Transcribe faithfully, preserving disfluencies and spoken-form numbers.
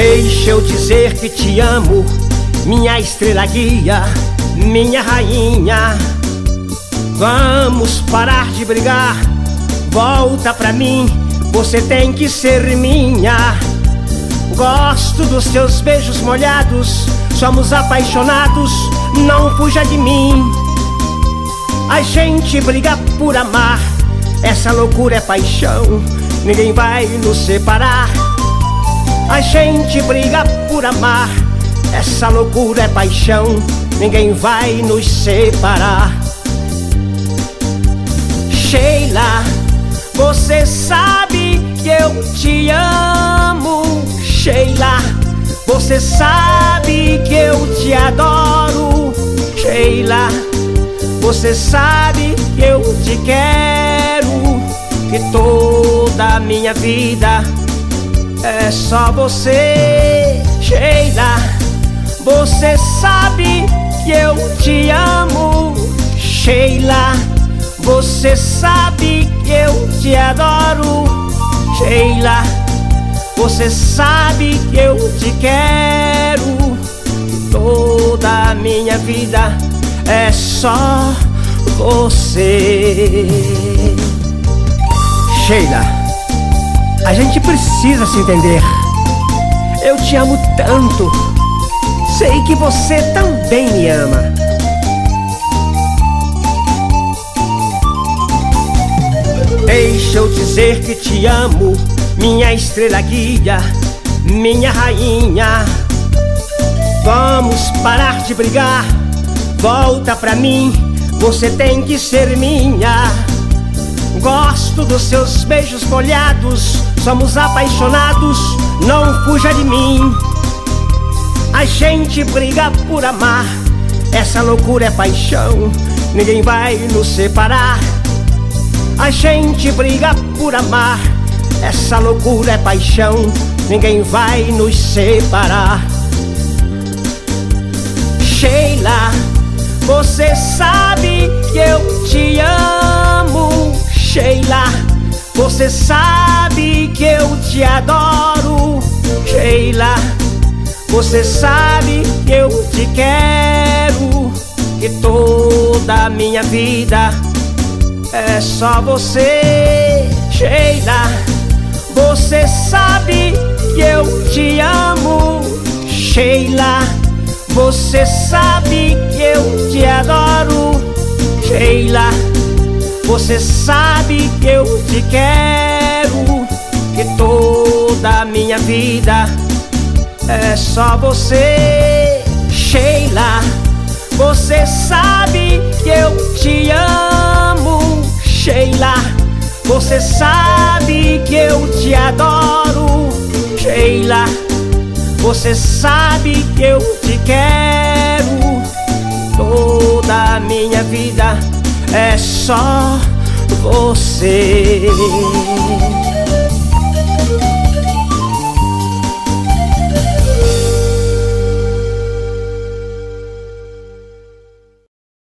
Deixa eu dizer que te amo, minha estrela guia, minha rainha. Vamos parar de brigar, volta pra mim, você tem que ser minha. Gosto dos teus beijos molhados, somos apaixonados, não fuja de mim. A gente briga por amar, essa loucura é paixão, ninguém vai nos separar. A gente briga por amar, essa loucura é paixão, ninguém vai nos separar. Sheila, você sabe que eu te amo. Sheila, você sabe que eu te adoro. Sheila, você sabe que eu te quero, que toda a minha vida é só você. Sheila, você sabe que eu te amo. Sheila, você sabe que eu te adoro. Sheila, você sabe que eu te quero, que toda a minha vida é só você. Sheila, a gente precisa se entender. Eu te amo tanto, sei que você também me ama. Deixa eu dizer que te amo, minha estrela guia, minha rainha. Vamos parar de brigar, volta pra mim, você tem que ser minha. Gosto dos seus beijos molhados, somos apaixonados, não fuja de mim. A gente briga por amar, essa loucura é paixão, ninguém vai nos separar. A gente briga por amar, essa loucura é paixão, ninguém vai nos separar. Sheila, você sabe que eu te amo. Sheila, você sabe que eu te adoro. Sheila, você sabe que eu te quero, que toda a minha vida é só você. Sheila, você sabe que eu te amo. Sheila, você sabe que eu te adoro. Sheila, você sabe que eu te quero, que toda a minha vida é só você. Sheila, você sabe que eu te amo. Sheila, você sabe que eu te adoro. Sheila, você sabe que eu te quero, toda a minha vida é só você.